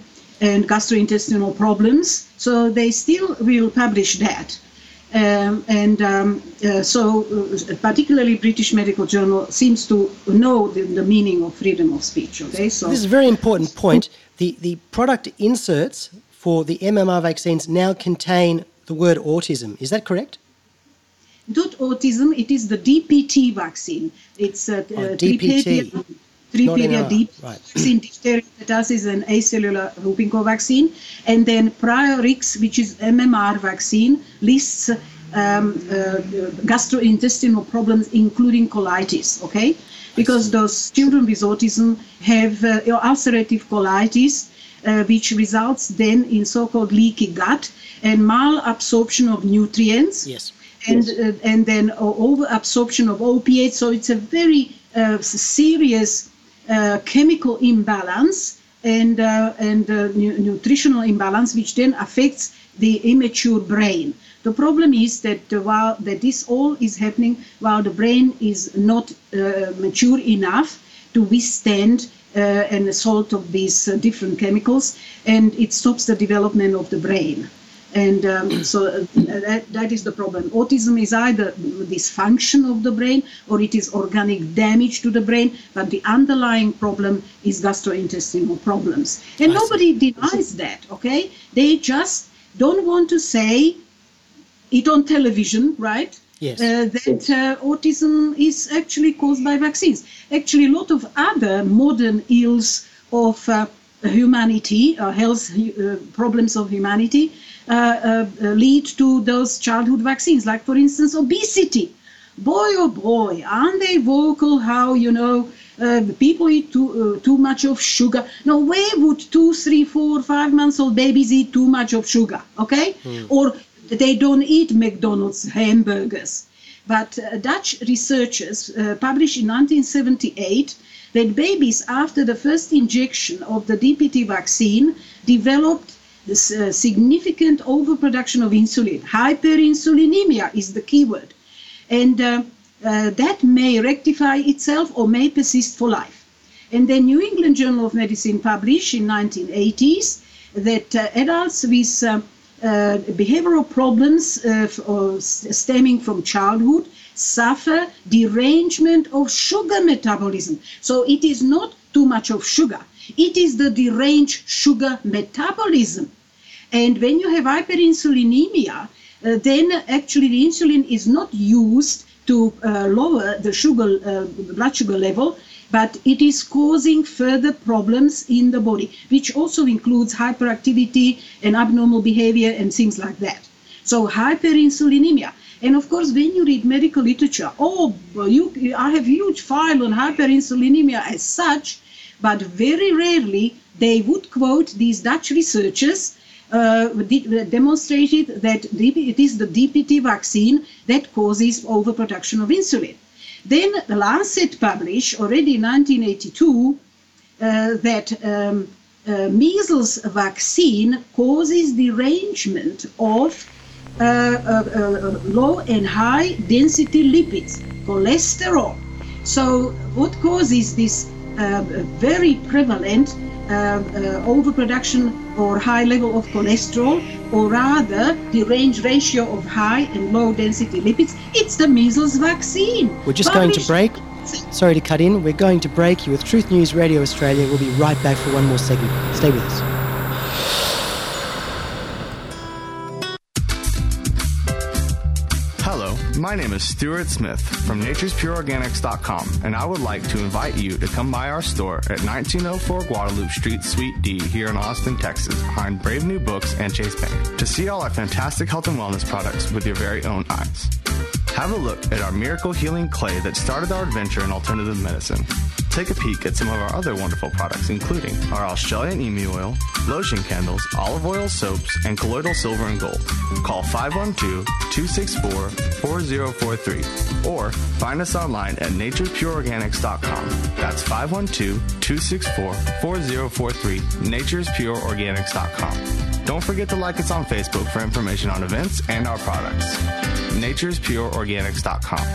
and gastrointestinal problems. So they still will publish that. Um, and um, uh, so uh, particularly British Medical Journal seems to know the, the meaning of freedom of speech. Okay, so this is a very important point. The, the product inserts for the M M R vaccines now contain the word autism. Is that correct? Not autism, it is the D P T vaccine. It's uh, oh, uh, D P T. Tripedia D P T right. vaccine, diphtheria, pertussis, and acellular whooping cough vaccine. And then Priorix, which is M M R vaccine, lists um, uh, gastrointestinal problems, including colitis, okay? Because those children with autism have uh, ulcerative colitis, uh, which results then in so-called leaky gut and malabsorption of nutrients. Yes. And, uh, and then uh, overabsorption of opiates. So it's a very uh, serious uh, chemical imbalance and, uh, and uh, nu- nutritional imbalance, which then affects the immature brain. The problem is that uh, while that this all is happening while the brain is not uh, mature enough to withstand uh, an assault of these uh, different chemicals, and it stops the development of the brain. And um, so uh, that, that is the problem. Autism is either dysfunction of the brain or it is organic damage to the brain, but the underlying problem is gastrointestinal problems. And I nobody see. denies that, okay? They just don't want to say it on television, right? Yes. Uh, that uh, autism is actually caused by vaccines. Actually, a lot of other modern ills of uh, humanity, uh, health uh, problems of humanity, uh, uh, lead to those childhood vaccines, like, for instance, obesity. Boy, oh boy, aren't they vocal how, you know, uh, people eat too, uh, too much of sugar. Now, where would two, three, four, five months old babies eat too much of sugar, okay? Mm. Or they don't eat McDonald's hamburgers. But uh, Dutch researchers uh, published in nineteen seventy-eight that babies after the first injection of the D P T vaccine developed this uh, significant overproduction of insulin. Hyperinsulinemia is the key word. And uh, uh, that may rectify itself or may persist for life. And the New England Journal of Medicine published in nineteen eighties that uh, adults with uh, uh, behavioral problems uh, f- or stemming from childhood suffer derangement of sugar metabolism. So it is not too much of sugar. It is the deranged sugar metabolism. And when you have hyperinsulinemia, uh, then actually the insulin is not used to uh, lower the sugar, uh, blood sugar level, but it is causing further problems in the body, which also includes hyperactivity and abnormal behavior and things like that. So hyperinsulinemia. And of course, when you read medical literature, oh, you, I have huge file on hyperinsulinemia as such, but very rarely they would quote these Dutch researchers uh, de- demonstrated that it is the D P T vaccine that causes overproduction of insulin. Then the Lancet published already in nineteen eighty-two uh, that um, uh, measles vaccine causes derangement of uh, uh, uh, low and high density lipids, cholesterol. So what causes this uh, very prevalent uh, uh, overproduction or high level of cholesterol, or rather deranged ratio of high and low density lipids? It's the measles vaccine. We're just going to break. Sorry to cut in. We're going to break. You with Truth News Radio Australia. We'll be right back for one more segment. Stay with us. Hello, my name is Stuart Smith from natures pure organics dot com, and I would like to invite you to come by our store at nineteen oh four Guadalupe Street, Suite D, here in Austin, Texas, behind Brave New Books and Chase Bank, to see all our fantastic health and wellness products with your very own eyes. Have a look at our miracle healing clay that started our adventure in alternative medicine. Take a peek at some of our other wonderful products, including our Australian emu oil, lotion candles, olive oil soaps, and colloidal silver and gold. Call five one two, two six four, four zero four three or find us online at natures pure organics dot com. That's five one two, two six four, four zero four three, natures pure organics dot com. Don't forget to like us on Facebook for information on events and our products. natures pure organics dot com.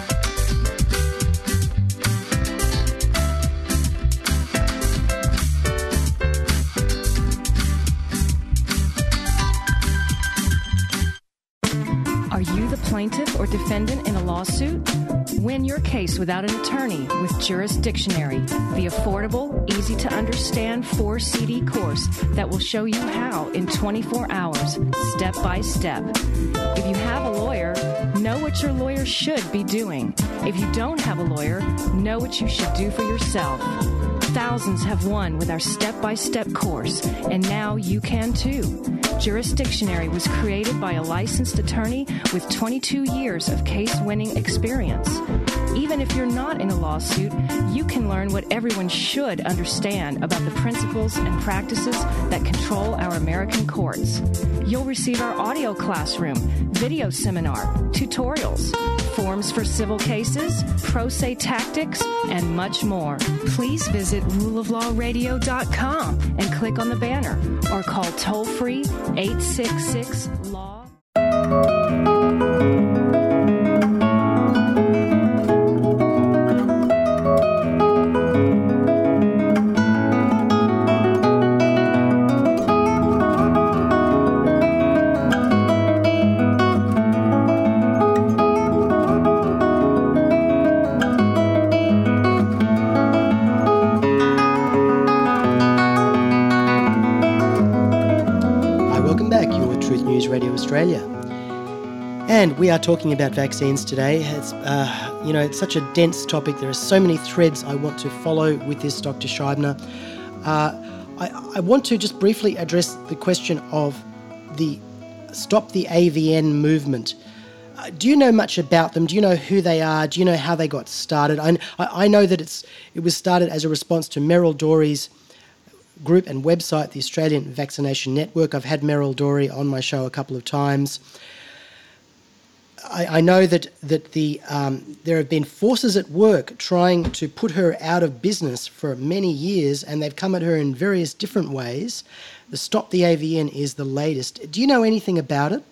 Are you the plaintiff or defendant in a lawsuit? Win your case without an attorney with Jurisdictionary, the affordable, easy-to-understand four C D course that will show you how in twenty-four hours, step by step. If you have a lawyer, know what your lawyer should be doing. If you don't have a lawyer, know what you should do for yourself. Thousands have won with our step-by-step course, and now you can too. Jurisdictionary was created by a licensed attorney with twenty-two years of case-winning experience. Even if you're not in a lawsuit, you can learn what everyone should understand about the principles and practices that control our American courts. You'll receive our audio classroom, video seminar, tutorials, forms for civil cases, pro se tactics, and much more. Please visit rule of law radio dot com and click on the banner or call toll-free eight six six law. Australia. And we are talking about vaccines today. It's, uh, you know, it's such a dense topic. There are so many threads I want to follow with this, Doctor Scheibner. Uh, I, I want to just briefly address the question of the Stop the A V N movement. Uh, do you know much about them? Do you know who they are? Do you know how they got started? I, I know that it's it was started as a response to Merrill Dory's group and website, the Australian Vaccination Network. I've had Merrill Dory on my show a couple of times. I, I know that that the um, there have been forces at work trying to put her out of business for many years, and they've come at her in various different ways. The Stop the A V N is the latest. Do you know anything about it?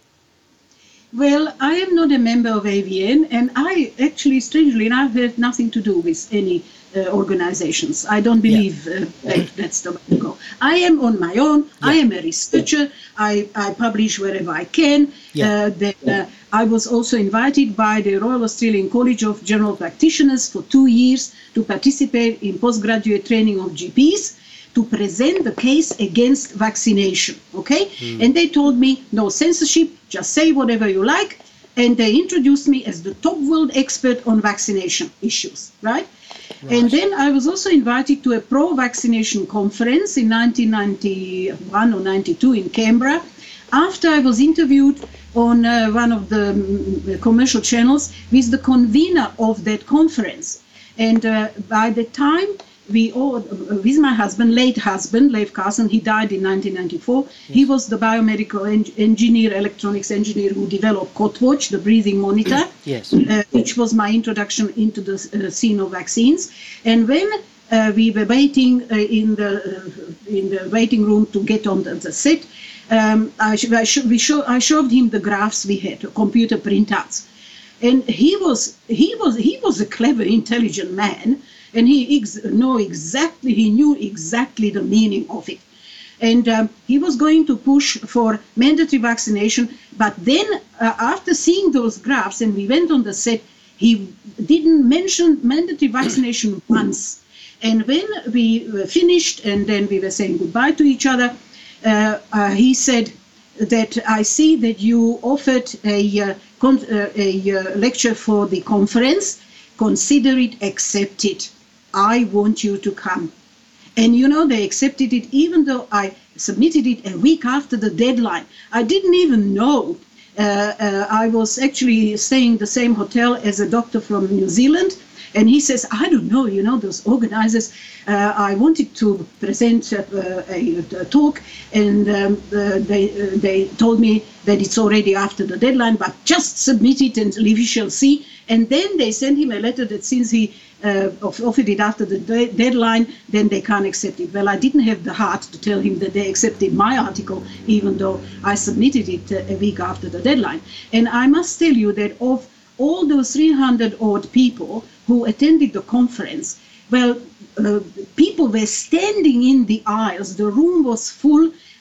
Well, I am not a member of A V N, and I actually, strangely enough, have nothing to do with any uh, organizations. I don't believe yeah. uh, that that's the way to go. I am on my own. Yeah. I am a researcher. I, I publish wherever I can. Yeah. Uh, then, uh, I was also invited by the Royal Australian College of General Practitioners for two years to participate in postgraduate training of G Ps, to present the case against vaccination, okay? Mm. And they told me, no censorship, just say whatever you like. And they introduced me as the top world expert on vaccination issues, right? right? And then I was also invited to a pro-vaccination conference in nineteen ninety-one or ninety-two in Canberra, after I was interviewed on uh, one of the um, commercial channels with the convener of that conference. And uh, by the time we all, with my husband, late husband, Leif Carson, he died in nineteen ninety-four. Yes. He was the biomedical en- engineer, electronics engineer who developed COTWatch, the breathing monitor, yes. uh, which was my introduction into the uh, scene of vaccines. And when uh, we were waiting uh, in the uh, in the waiting room to get on the, the set, um, I, sh- I, sh- we show- I showed him the graphs we had, computer printouts, and he was he was he was a clever, intelligent man. And he ex- know exactly, he knew exactly the meaning of it. And um, he was going to push for mandatory vaccination. But then uh, after seeing those graphs, and we went on the set, he didn't mention mandatory vaccination once. And when we were finished and then we were saying goodbye to each other, uh, uh, he said that I see that you offered a, uh, con- uh, a uh, lecture for the conference. Consider it, accept it. I want you to come. And you know, they accepted it even though I submitted it a week after the deadline. I didn't even know. Uh, uh, I was actually staying in the same hotel as a doctor from New Zealand. And he says, I don't know, you know, those organizers, uh, I wanted to present uh, a, a talk, and um, uh, they uh, they told me that it's already after the deadline, but just submit it and we shall see. And then they sent him a letter that since he uh, offered it after the de- deadline, then they can't accept it. Well, I didn't have the heart to tell him that they accepted my article, even though I submitted it uh, a week after the deadline. And I must tell you that of all those three hundred odd people who attended the conference, well, uh, people were standing in the aisles. The room was full.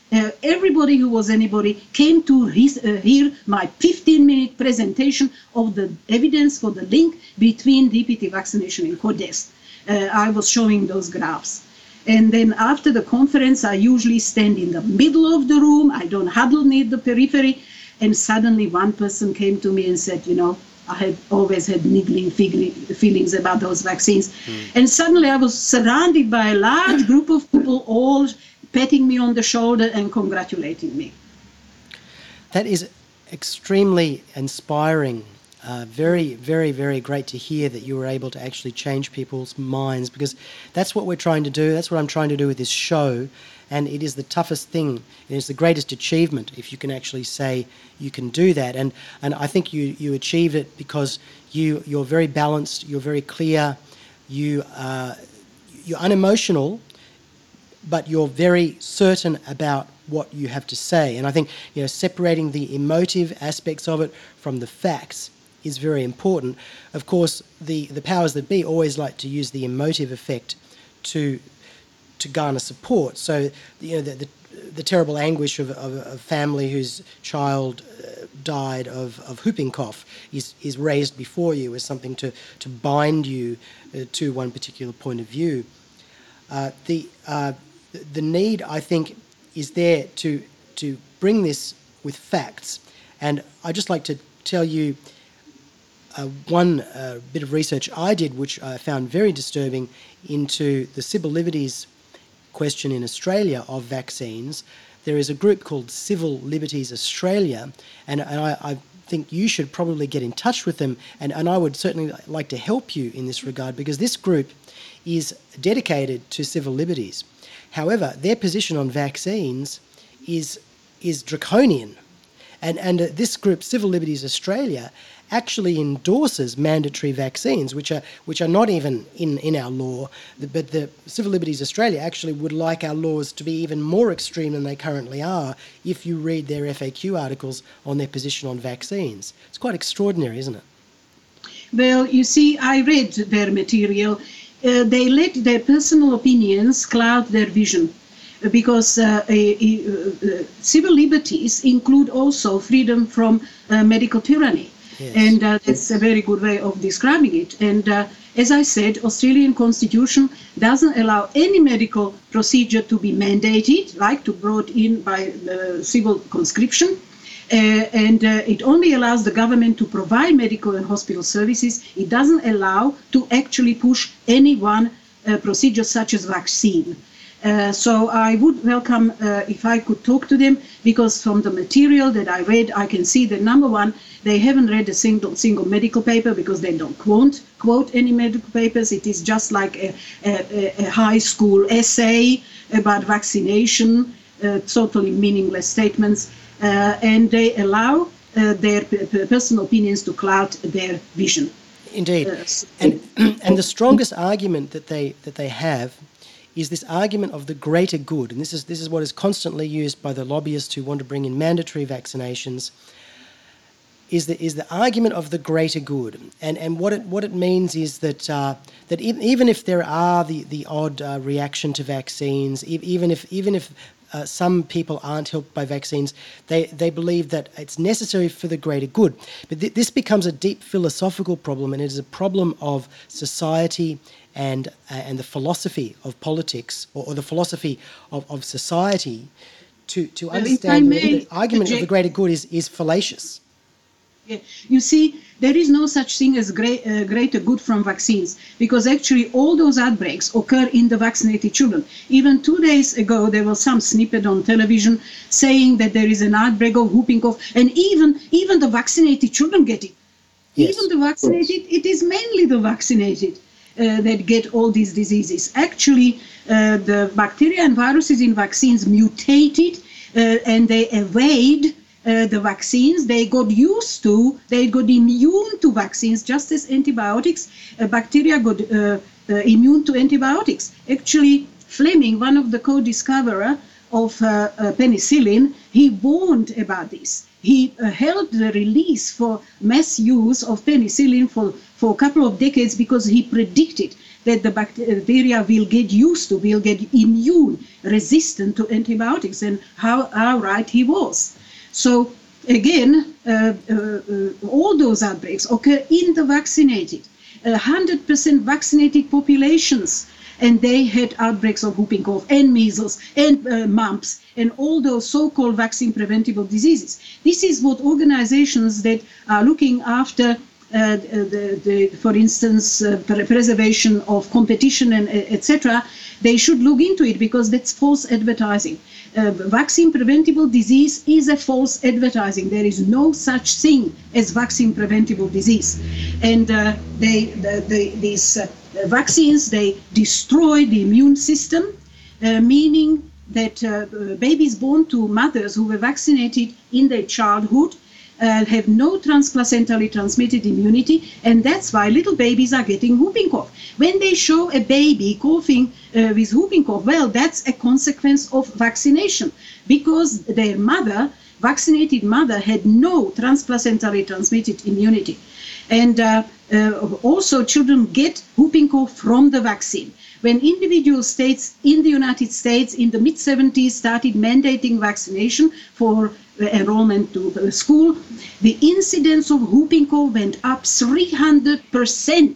Uh, everybody who was anybody came to his, uh, hear my fifteen-minute presentation of the evidence for the link between D P T vaccination and cause death. Uh, I was showing those graphs. And then after the conference, I usually stand in the middle of the room. I don't huddle near the periphery. And suddenly one person came to me and said, you know, I had always had niggling feelings about those vaccines. Mm. And suddenly I was surrounded by a large group of people all patting me on the shoulder and congratulating me. That is extremely inspiring. Uh, very, very, very great to hear that you were able to actually change people's minds, because that's what we're trying to do. That's what I'm trying to do with this show. And it is the toughest thing. It is the greatest achievement if you can actually say you can do that. And and I think you, you achieved it because you, you're very balanced, you're very clear, you, uh, you're unemotional, but you're very certain about what you have to say. And I think, you know, separating the emotive aspects of it from the facts is very important. Of course, the, the powers that be always like to use the emotive effect to to garner support. So, you know, the the, the terrible anguish of, of a family whose child uh, died of, of whooping cough is, is raised before you as something to, to bind you uh, to one particular point of view. Uh, the uh, the need, I think, is there to to bring this with facts. And I'd just like to tell you uh, one uh, bit of research I did, which I found very disturbing, into the civil liberties question in Australia of vaccines. There is a group called Civil Liberties Australia, and, and I, I think you should probably get in touch with them, and, and I would certainly like to help you in this regard, because this group is dedicated to civil liberties. However, their position on vaccines is is draconian. And, and uh, this group, Civil Liberties Australia, actually endorses mandatory vaccines, which are which are not even in, in our law. But the Civil Liberties Australia actually would like our laws to be even more extreme than they currently are if you read their F A Q articles on their position on vaccines. It's quite extraordinary, isn't it? Well, you see, I read their material. Uh, they let their personal opinions cloud their vision, because uh, uh, uh, civil liberties include also freedom from uh, medical tyranny. Yes. And uh, that's a very good way of describing it. And uh, as I said, Australian Constitution doesn't allow any medical procedure to be mandated, like to brought in by uh, civil conscription. Uh, and uh, it only allows the government to provide medical and hospital services. It doesn't allow to actually push any one uh, procedure such as vaccine. Uh, so I would welcome uh, if I could talk to them, because from the material that I read, I can see that, number one, they haven't read a single single medical paper, because they don't quote, quote any medical papers. It is just like a, a, a high school essay about vaccination, uh, totally meaningless statements. Uh, and they allow uh, their p- p- personal opinions to cloud their vision. Indeed. Uh, so and and the strongest argument that they that they have is this argument of the greater good. And this is this is what is constantly used by the lobbyists who want to bring in mandatory vaccinations, is the is the argument of the greater good. And and what it what it means is that uh, that even, even if there are the, the odd uh, reaction to vaccines, even if even if Uh, some people aren't helped by vaccines, they, they believe that it's necessary for the greater good. But th- this becomes a deep philosophical problem, and it is a problem of society and uh, and the philosophy of politics, or, or the philosophy of, of society, to, to Well, understand if I that may the argument of the greater good is, is fallacious. Yeah. You see, there is no such thing as great, uh, greater good from vaccines, because actually all those outbreaks occur in the vaccinated children. Even two days ago, there was some snippet on television saying that there is an outbreak of whooping cough, and even even the vaccinated children get it. Yes. Even the vaccinated, it is mainly the vaccinated uh, that get all these diseases. Actually, uh, the bacteria and viruses in vaccines mutated, uh, and they evade Uh, the vaccines. They got used to, they got immune to vaccines, just as antibiotics. Uh, bacteria got uh, uh, immune to antibiotics. Actually, Fleming, one of the co-discoverer of uh, uh, penicillin, he warned about this. He uh, held the release for mass use of penicillin for, for a couple of decades because he predicted that the bacteria will get used to, will get immune, resistant to antibiotics, and how, how right he was. So again, uh, uh, uh, all those outbreaks occur in the vaccinated, one hundred percent vaccinated populations, and they had outbreaks of whooping cough and measles and uh, mumps and all those so-called vaccine-preventable diseases. This is what organizations that are looking after Uh, the, the, for instance, uh, preservation of competition and et cetera, they should look into it because that's false advertising. Uh, vaccine preventable disease is a false advertising. There is no such thing as vaccine preventable disease. And uh, they, the, the, these uh, vaccines, they destroy the immune system, uh, meaning that uh, babies born to mothers who were vaccinated in their childhood Uh, have no transplacentally transmitted immunity, and that's why little babies are getting whooping cough. When they show a baby coughing uh, with whooping cough, well, that's a consequence of vaccination, because their mother, vaccinated mother, had no transplacentally transmitted immunity. And uh, uh, also children get whooping cough from the vaccine. When individual states in the United States in the mid seventies started mandating vaccination for enrollment to school, the incidence of whooping cough went up three hundred percent,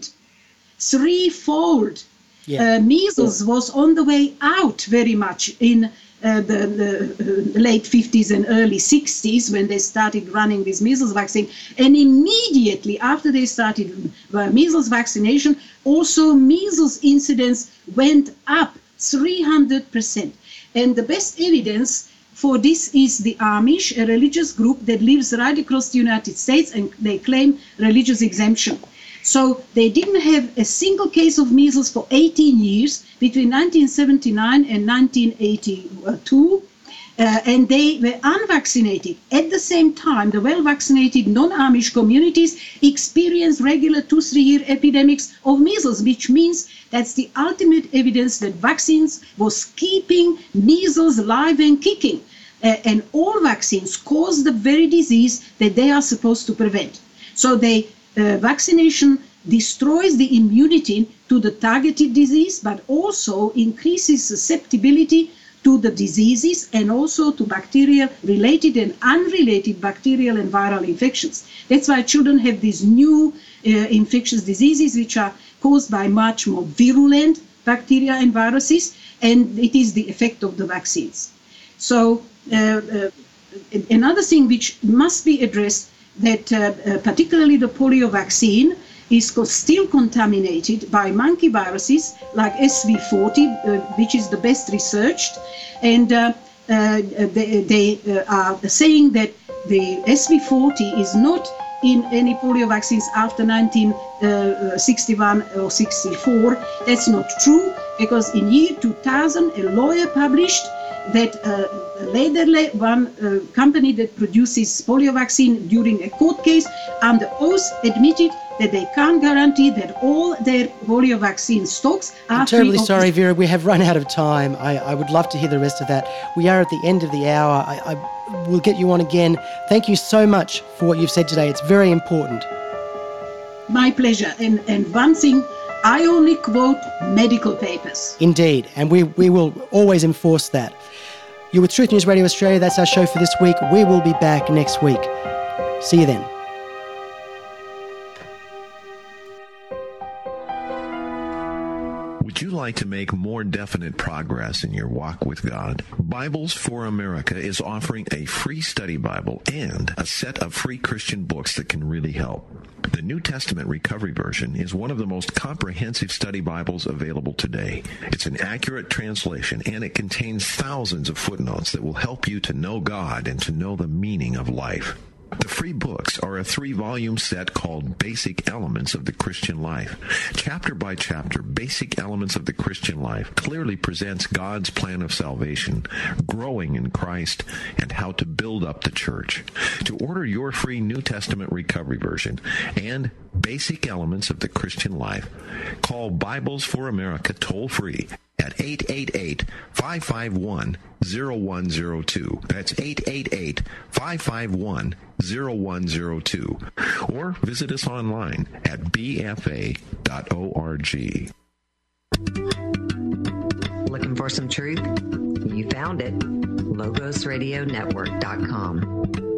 threefold. Yeah. Uh, measles was on the way out very much in uh, the, the uh, late fifties and early sixties when they started running this measles vaccine. And immediately after they started uh, measles vaccination, also measles incidence went up three hundred percent. And the best evidence for this is the Amish, a religious group that lives right across the United States, and they claim religious exemption. So they didn't have a single case of measles for eighteen years, between nineteen seventy-nine and nineteen eighty-two, uh, and they were unvaccinated. At the same time, the well-vaccinated non-Amish communities experienced regular two, three-year epidemics of measles, which means that's the ultimate evidence that vaccines was keeping measles alive and kicking. Uh, and all vaccines cause the very disease that they are supposed to prevent. So they, uh, vaccination destroys the immunity to the targeted disease, but also increases susceptibility to the diseases and also to bacterial-related and unrelated bacterial and viral infections. That's why children have these new uh, infectious diseases which are caused by much more virulent bacteria and viruses, and it is the effect of the vaccines. So uh, uh, another thing which must be addressed, that uh, uh, particularly the polio vaccine is co- still contaminated by monkey viruses like S V forty, uh, which is the best researched, and uh, uh, they, they uh, are saying that the S V forty is not in any polio vaccines after nineteen sixty-one or sixty-four. That's not true, because in year two thousand, a lawyer published that uh, Lederle, one uh, company that produces polio vaccine, during a court case, under oath admitted that they can't guarantee that all their polio vaccine stocks are I'm terribly free of sorry, Vera. We have run out of time. I, I would love to hear the rest of that. We are at the end of the hour. I, I will get you on again. Thank you so much for what you've said today. It's very important. My pleasure. And, and one thing, I only quote medical papers. Indeed, and we, we will always enforce that. You're with Truth News Radio Australia. That's our show for this week. We will be back next week. See you then. Would you like to make more definite progress in your walk with God? Bibles for America is offering a free study Bible and a set of free Christian books that can really help. The New Testament Recovery Version is one of the most comprehensive study Bibles available today. It's an accurate translation, and it contains thousands of footnotes that will help you to know God and to know the meaning of life. The free books are a three-volume set called Basic Elements of the Christian Life. Chapter by chapter, Basic Elements of the Christian Life clearly presents God's plan of salvation, growing in Christ, and how to build up the church. To order your free New Testament Recovery Version and Basic Elements of the Christian Life, call Bibles for America toll-free at eight eight eight, five five one, zero one zero two. That's eight eight eight, five five one, zero one zero two. Or visit us online at b f a dot org. Looking for some truth? You found it. logos radio network dot com.